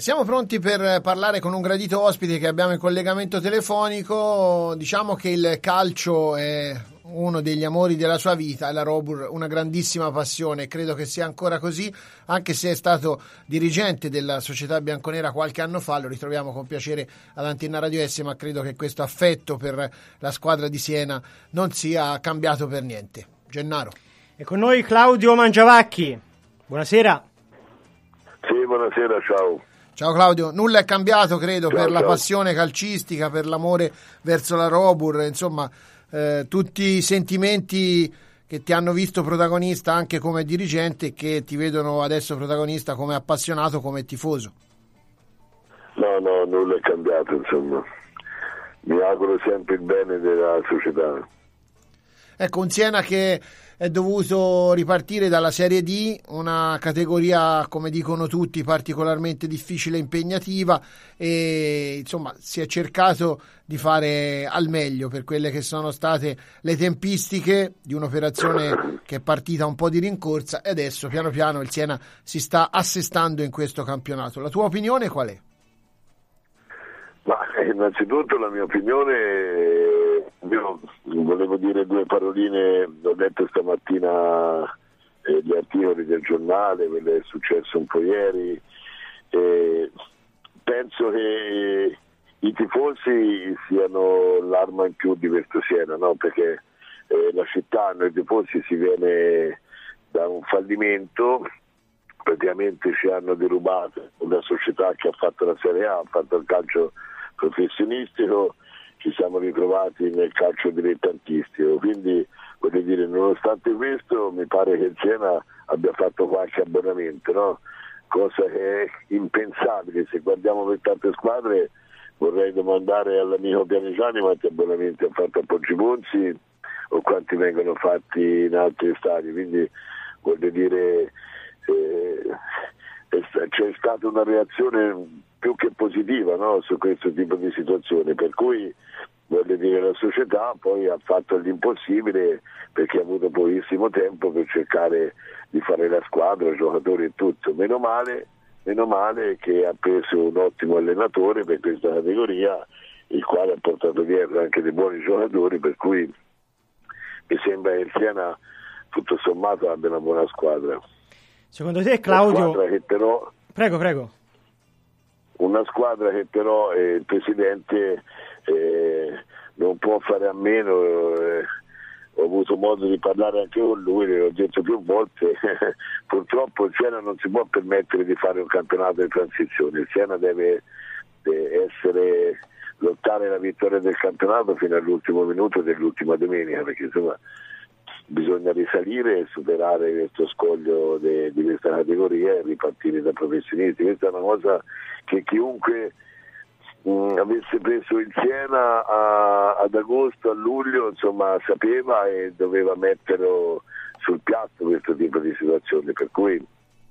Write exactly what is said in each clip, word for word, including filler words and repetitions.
siamo pronti per parlare con un gradito ospite che abbiamo in collegamento telefonico. Diciamo che il calcio è uno degli amori della sua vita e la Robur una grandissima passione. Credo che sia ancora così, anche se è stato dirigente della società bianconera qualche anno fa. Lo ritroviamo con piacere ad Antenna Radio S, ma credo che questo affetto per la squadra di Siena non sia cambiato per niente. Gennaro. E con noi Claudio Mangiavacchi. Buonasera. Sì, buonasera, ciao. Ciao Claudio, nulla è cambiato credo Ciao, per la ciao. passione calcistica, per l'amore verso la Robur, insomma eh, tutti i sentimenti che ti hanno visto protagonista anche come dirigente e che ti vedono adesso protagonista come appassionato, come tifoso. No, no, nulla è cambiato, insomma. Mi auguro sempre il bene della società. Ecco, un Siena che è dovuto ripartire dalla Serie D, una categoria, come dicono tutti, particolarmente difficile e impegnativa, e insomma si è cercato di fare al meglio per quelle che sono state le tempistiche di un'operazione che è partita un po' di rincorsa e adesso piano piano il Siena si sta assestando in questo campionato. La tua opinione qual è? Ma innanzitutto la mia opinione, io volevo dire due paroline, ho letto stamattina eh, gli articoli del giornale, quello è successo un po' ieri, e penso che i tifosi siano l'arma in più di questo Siena, no? Perché eh, la città, noi tifosi, si viene da un fallimento, praticamente ci hanno derubato una società che ha fatto la Serie A, ha fatto il calcio professionistico, ci siamo ritrovati nel calcio dilettantistico, quindi voglio dire, nonostante questo mi pare che il Siena abbia fatto qualche abbonamento, no? Cosa che è impensabile. Se guardiamo per tante squadre vorrei domandare all'amico Pianigiani quanti abbonamenti ha fatto a Poggibonsi o quanti vengono fatti in altri stadi, quindi voglio dire eh, c'è stata una reazione più che positiva, no, su questo tipo di situazione, per cui voglio dire la società poi ha fatto l'impossibile perché ha avuto pochissimo tempo per cercare di fare la squadra, giocatori e tutto. Meno male, meno male che ha preso un ottimo allenatore per questa categoria, il quale ha portato dietro anche dei buoni giocatori, per cui mi sembra che il Siena tutto sommato abbia una buona squadra. Secondo te, Claudio? Una squadra che però, prego, prego. Una squadra che però eh, il Presidente eh, non può fare a meno, eh, ho avuto modo di parlare anche con lui, l'ho detto più volte, purtroppo il Siena non si può permettere di fare un campionato di transizione, il Siena deve eh, essere, lottare la vittoria del campionato fino all'ultimo minuto dell'ultima domenica, perché insomma bisogna risalire e superare questo scoglio de, di questa categoria e ripartire da professionisti. Questa è una cosa che chiunque mh, avesse preso il Siena a, ad agosto, a luglio, insomma sapeva e doveva metterlo sul piatto questo tipo di situazione, per cui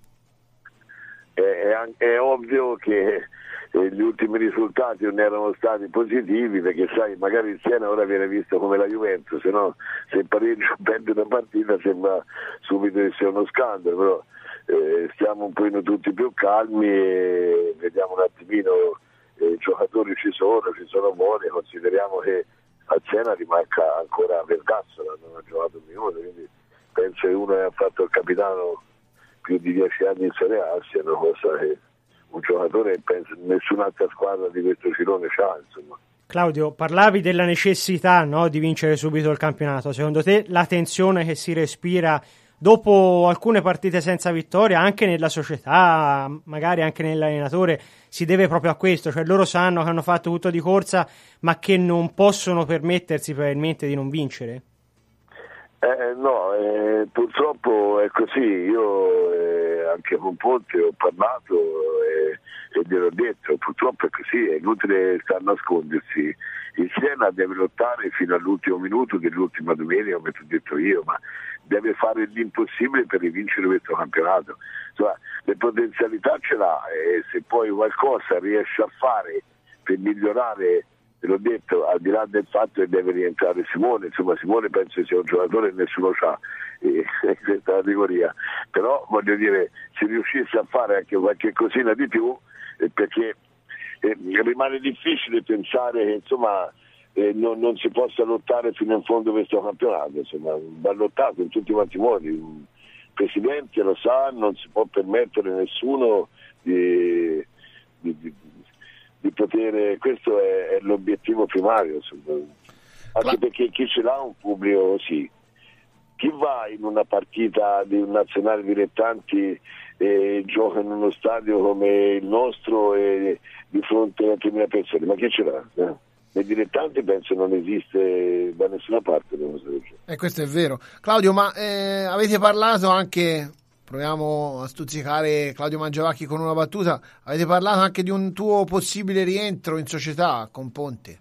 è, è, è ovvio che eh, gli ultimi risultati non erano stati positivi, perché sai, magari il Siena ora viene visto come la Juventus, se no se pareggio perde una partita sembra subito che sia uno scandalo, però eh, stiamo un pochino tutti più calmi e vediamo un attimino, eh, i giocatori ci sono, ci sono buoni, consideriamo che a Siena rimanca ancora Vergassola, non ha giocato un minuto, quindi penso che uno che ha fatto il capitano più di dieci anni in Serie A sia una cosa che un giocatore, penso, nessun'altra squadra di questo filone c'ha, insomma. Claudio, parlavi della necessità, no, di vincere subito il campionato. Secondo te la tensione che si respira dopo alcune partite senza vittoria, anche nella società, magari anche nell'allenatore, si deve proprio a questo? Cioè loro sanno che hanno fatto tutto di corsa, ma che non possono permettersi probabilmente di non vincere? Eh, no, eh, purtroppo è così. Io eh, anche con Ponte ho parlato eh, e gliel'ho detto, purtroppo è così, è inutile star a nascondersi. Il Siena deve lottare fino all'ultimo minuto dell'ultima domenica, come ti ho detto io, ma deve fare l'impossibile per rivincere questo campionato. Insomma, le potenzialità ce l'ha e se poi qualcosa riesce a fare per migliorare, te l'ho detto, al di là del fatto che deve rientrare Simone, insomma Simone penso sia un giocatore che nessuno c'ha eh, in questa categoria, però voglio dire, se riuscisse a fare anche qualche cosina di più eh, perché eh, rimane difficile pensare che insomma eh, non, non si possa lottare fino in fondo questo campionato, insomma va lottato in tutti quanti i modi. Il Presidente lo sa, non si può permettere nessuno di, di, di, di poter, questo è, è l'obiettivo primario, insomma. Anche perché chi ce l'ha un pubblico così, chi va in una partita di un nazionale dilettanti e gioca in uno stadio come il nostro e di fronte a tremila persone, ma chi ce l'ha? Eh? Nei dilettanti penso non esiste da nessuna parte. E eh, questo è vero. Claudio, ma eh, avete parlato anche, proviamo a stuzzicare Claudio Mangiavacchi con una battuta, avete parlato anche di un tuo possibile rientro in società con Ponte?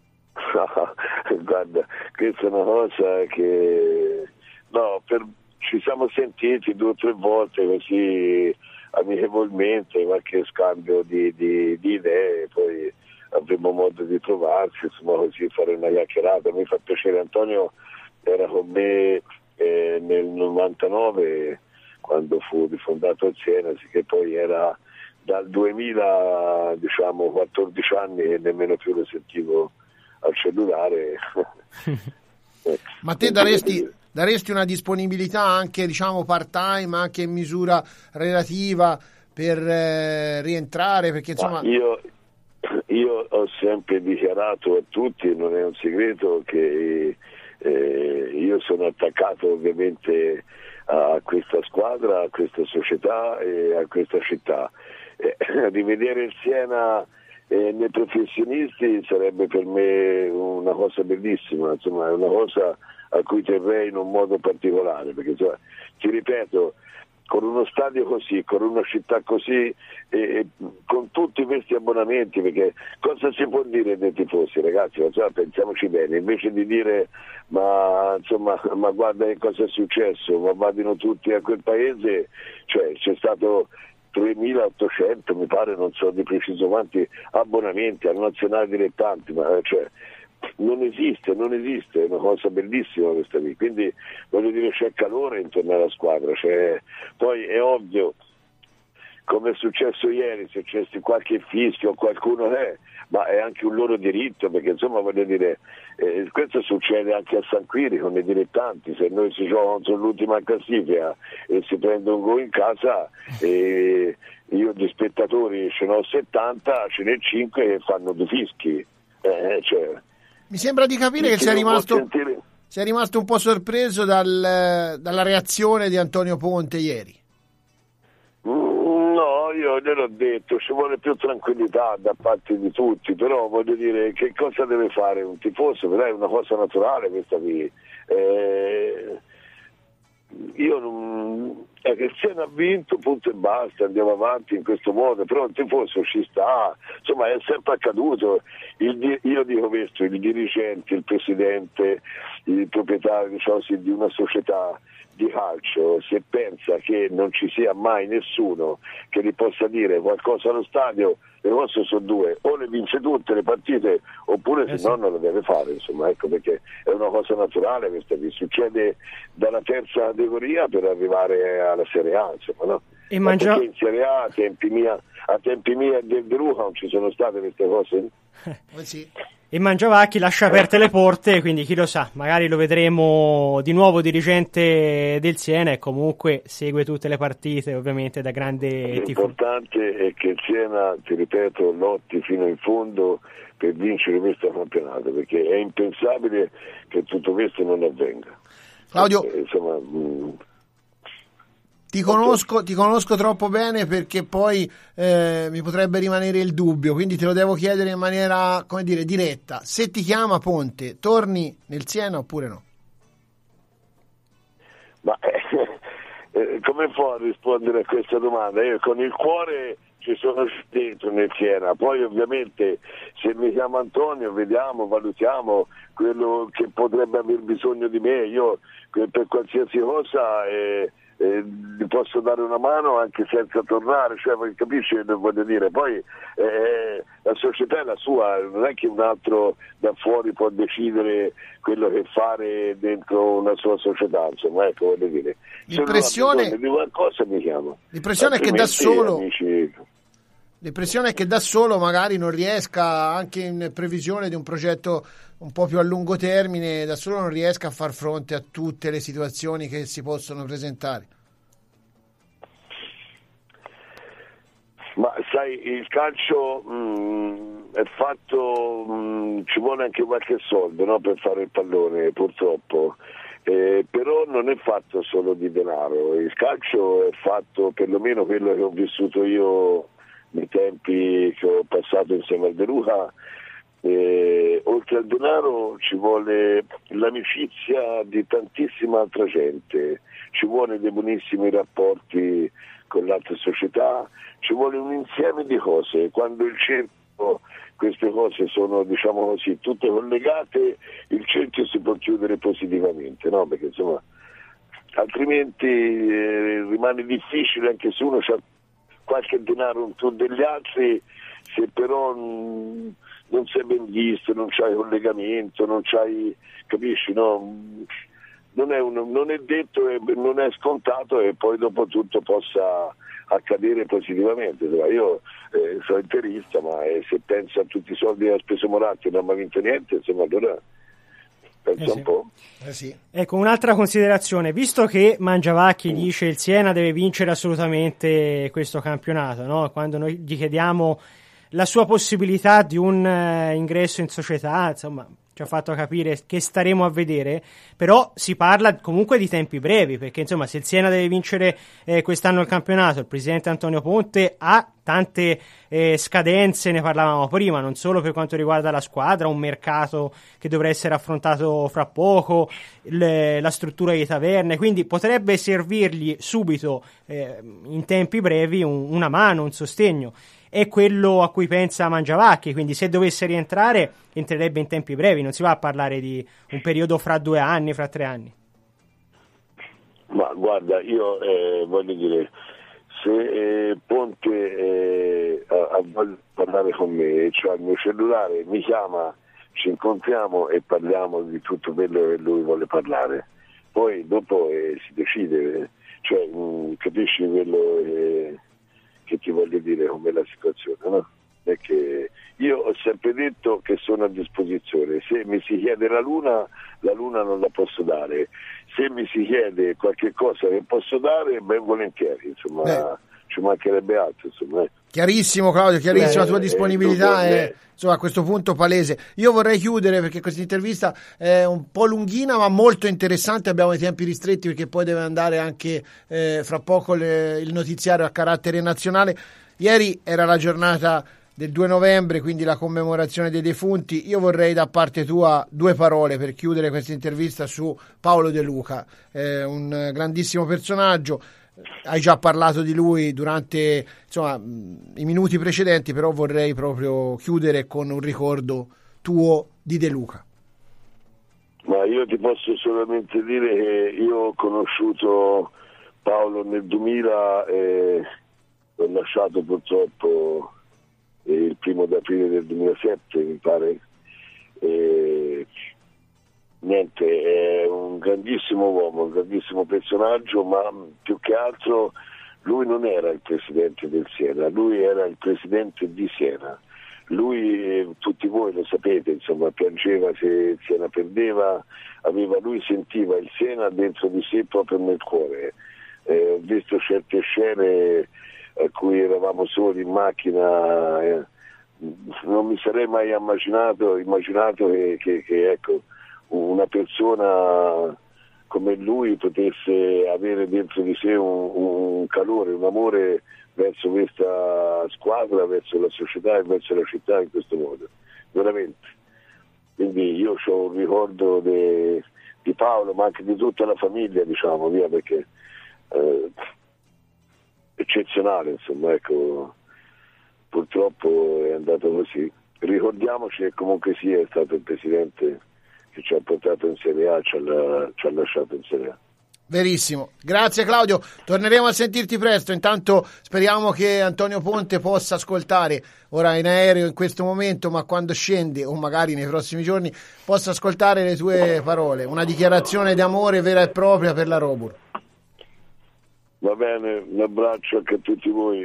Guarda, questa è una cosa che no, per, ci siamo sentiti due o tre volte così amichevolmente, qualche scambio di, di, di idee, poi avremo modo di trovarci, insomma, così fare una chiacchierata. Mi fa piacere, Antonio era con me eh, nel novantanove quando fu rifondato il Siena, che poi era dal duemila, diciamo quattordici anni e nemmeno più lo sentivo al cellulare. Ma te daresti, daresti una disponibilità anche, diciamo, part-time, anche in misura relativa per eh, rientrare? Perché insomma... Io, io ho sempre dichiarato a tutti, non è un segreto, che eh, io sono attaccato ovviamente a questa squadra, a questa società e a questa città. Eh, rivedere il Siena eh, nei professionisti sarebbe per me una cosa bellissima, insomma è una cosa a cui terrei in un modo particolare, perché insomma, ti ripeto, con uno stadio così, con una città così, e con tutti questi abbonamenti, perché cosa si può dire dei tifosi, ragazzi? Insomma, pensiamoci bene, invece di dire ma insomma ma guarda che cosa è successo, ma vadino tutti a quel paese, cioè c'è stato tremilaottocento, mi pare, non so di preciso quanti abbonamenti al nazionale dilettanti, ma cioè non esiste, non esiste, è una cosa bellissima questa lì, quindi voglio dire c'è calore intorno alla squadra, cioè, poi è ovvio, come è successo ieri, se c'è qualche fischio o qualcuno è, ma è anche un loro diritto, perché insomma voglio dire, eh, questo succede anche a San Quiri con i dilettanti, se noi si gioca contro l'ultima classifica e si prende un gol in casa, e io di spettatori ce n'ho settanta, ce n'è cinque che fanno due fischi, eh, cioè, mi sembra di capire che sei rimasto, sei rimasto un po' sorpreso dal, dalla reazione di Antonio Ponte ieri. No, io gliel'ho detto, ci vuole più tranquillità da parte di tutti, però voglio dire, che cosa deve fare un tifoso? Però è una cosa naturale questa qui. Eh, io non... è che il Siena ha vinto, punto e basta, andiamo avanti in questo modo, però il tifoso ci sta, insomma è sempre accaduto. Il, io dico questo, il dirigente, il presidente, il proprietario, diciamo così, di una società di calcio, se pensa che non ci sia mai nessuno che gli possa dire qualcosa allo stadio, le cose sono due, o le vince tutte le partite oppure eh se no sì. non le deve fare, insomma, ecco, perché è una cosa naturale questa che succede dalla terza categoria per arrivare alla Serie A, insomma, no? E mangia... perché in Serie A a tempi mia, a tempi mia del Deruca non ci sono state queste cose? Eh sì. E Mangiavacchi lascia aperte le porte, quindi chi lo sa, magari lo vedremo di nuovo dirigente del Siena e comunque segue tutte le partite ovviamente da grande tifoso. L'importante è che il Siena, ti ripeto, lotti fino in fondo per vincere questo campionato, perché è impensabile che tutto questo non avvenga. Claudio, eh, insomma, mh, Ti conosco, ti conosco troppo bene perché poi eh, mi potrebbe rimanere il dubbio, quindi te lo devo chiedere in maniera, come dire, diretta. Se ti chiama Ponte, torni nel Siena oppure no? Ma eh, eh, come può rispondere a questa domanda? Io con il cuore ci sono dentro nel Siena, poi ovviamente se mi chiama Antonio vediamo, valutiamo quello che potrebbe aver bisogno di me, io per qualsiasi cosa... Eh, Eh, gli posso dare una mano anche senza tornare, cioè, capisci che voglio dire? Poi eh, la società è la sua, non è che un altro da fuori può decidere quello che fare dentro una sua società, insomma, ecco, voglio dire. L'impressione, di qualcosa mi chiamo. L'impressione è che da solo amici... L'impressione è che da solo magari non riesca, anche in previsione di un progetto un po' più a lungo termine, da solo non riesca a far fronte a tutte le situazioni che si possono presentare. Ma sai, il calcio mh, è fatto, mh, ci vuole anche qualche soldo, no, per fare il pallone, purtroppo. Eh, però non è fatto solo di denaro, il calcio è fatto, perlomeno quello che ho vissuto io nei tempi che ho passato insieme al De Luca, eh, oltre al denaro ci vuole l'amicizia di tantissima altra gente, ci vuole dei buonissimi rapporti con le altre società, ci vuole un insieme di cose. Quando il cerchio, queste cose sono, diciamo così, tutte collegate, il cerchio si può chiudere positivamente, no? Perché insomma altrimenti eh, rimane difficile, anche se uno ha qualche denaro in più degli altri, se però mh, non sei ben visto, non c'hai collegamento, non c'hai, capisci, no? Non è, un, non è detto e non è scontato e poi dopo tutto possa accadere positivamente. Io eh, sono interista, ma eh, se penso a tutti i soldi che ha speso Moratti e non ha mai vinto niente, insomma, allora pensa eh sì. un po'. Eh sì. Ecco, un'altra considerazione, visto che Mangiavacchi mm. dice il Siena deve vincere assolutamente questo campionato, no? Quando noi gli chiediamo la sua possibilità di un uh, ingresso in società, insomma, ci ha fatto capire che staremo a vedere, però si parla comunque di tempi brevi, perché insomma se il Siena deve vincere eh, quest'anno il campionato, il presidente Antonio Conte ha tante eh, scadenze, ne parlavamo prima, non solo per quanto riguarda la squadra, un mercato che dovrà essere affrontato fra poco, le, la struttura di taverne, quindi potrebbe servirgli subito eh, in tempi brevi un, una mano, un sostegno. È quello a cui pensa Mangiavacchi, quindi se dovesse rientrare entrerebbe in tempi brevi, non si va a parlare di un periodo fra due anni, fra tre anni. Ma guarda, io eh, voglio dire, se eh, Ponte eh, ha voglia di parlare con me, cioè il mio cellulare mi chiama, ci incontriamo e parliamo di tutto quello che lui vuole parlare, poi dopo eh, si decide, cioè mh, capisci quello eh, che ti voglio dire, com'è la situazione, no? È che io ho sempre detto che sono a disposizione, se mi si chiede la luna, la luna non la posso dare, se mi si chiede qualche cosa che posso dare, ben volentieri, insomma, eh. ci mancherebbe altro, insomma. Eh. Chiarissimo Claudio, chiarissima la tua disponibilità eh, è insomma, a questo punto palese. Io vorrei chiudere perché questa intervista è un po' lunghina ma molto interessante, abbiamo i tempi ristretti perché poi deve andare anche eh, fra poco le, il notiziario a carattere nazionale. Ieri era la giornata del due novembre, quindi la commemorazione dei defunti. Io vorrei da parte tua due parole per chiudere questa intervista su Paolo De Luca, eh, un grandissimo personaggio. Hai già parlato di lui durante insomma, i minuti precedenti, però vorrei proprio chiudere con un ricordo tuo di De Luca. Ma io ti posso solamente dire che io ho conosciuto Paolo nel duemila e l'ho lasciato purtroppo il primo d'aprile del duemilasette, mi pare. E niente, è un grandissimo uomo, un grandissimo personaggio, ma più che altro lui non era il presidente del Siena, lui era il presidente di Siena. Lui, eh, tutti voi lo sapete, insomma, piangeva se il Siena perdeva, aveva, lui sentiva il Siena dentro di sé proprio nel cuore. Eh, ho visto certe scene a cui eravamo soli in macchina, eh, non mi sarei mai immaginato, immaginato che, che, che ecco, una persona come lui potesse avere dentro di sé un, un calore, un amore verso questa squadra, verso la società e verso la città in questo modo, veramente. Quindi io ho un ricordo de, di Paolo, ma anche di tutta la famiglia, diciamo, via, perché eh, eccezionale, insomma, ecco, purtroppo è andato così. Ricordiamoci che comunque sia è stato il presidente che ci ha portato in Serie A, ci ha, ci ha lasciato in Serie A. Verissimo, grazie Claudio, torneremo a sentirti presto. Intanto speriamo che Antonio Ponte possa ascoltare, ora in aereo in questo momento, ma quando scende o magari nei prossimi giorni possa ascoltare le tue parole, una dichiarazione d'amore vera e propria per la Robur. Va bene, un abbraccio anche a tutti voi.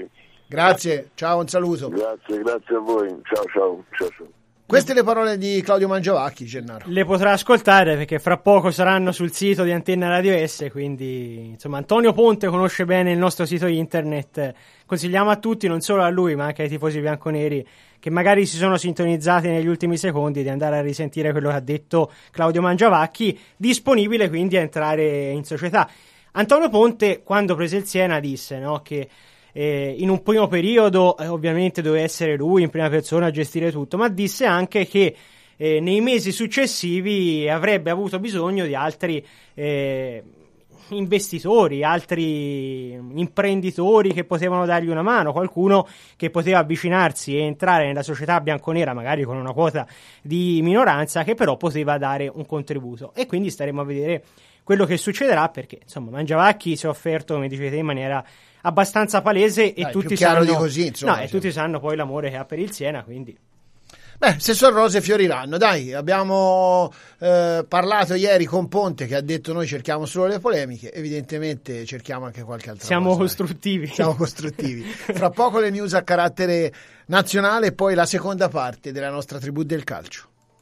Grazie, ciao, un saluto. Grazie, grazie a voi. Ciao, ciao, ciao, ciao. Queste le parole di Claudio Mangiavacchi, Gennaro. Le potrà ascoltare perché fra poco saranno sul sito di Antenna Radio S, quindi insomma Antonio Ponte conosce bene il nostro sito internet. Consigliamo a tutti, non solo a lui ma anche ai tifosi bianconeri che magari si sono sintonizzati negli ultimi secondi, di andare a risentire quello che ha detto Claudio Mangiavacchi, disponibile quindi a entrare in società. Antonio Ponte, quando prese il Siena, disse, no, che Eh, in un primo periodo eh, ovviamente doveva essere lui in prima persona a gestire tutto, ma disse anche che eh, nei mesi successivi avrebbe avuto bisogno di altri eh, investitori, altri imprenditori che potevano dargli una mano, qualcuno che poteva avvicinarsi e entrare nella società bianconera magari con una quota di minoranza, che però poteva dare un contributo, e quindi staremo a vedere quello che succederà, perché insomma Mangiavacchi si è offerto, come dicete, in maniera abbastanza palese. Dai, e tutti più chiaro sanno di così, insomma, no, e tutti sanno poi l'amore che ha per il Siena, quindi beh, se sono rose fioriranno. Dai, abbiamo eh, parlato ieri con Ponte che ha detto noi cerchiamo solo le polemiche, evidentemente cerchiamo anche qualche altra siamo cosa. costruttivi. Siamo costruttivi. Fra poco le news a carattere nazionale e poi la seconda parte della nostra tribù del calcio.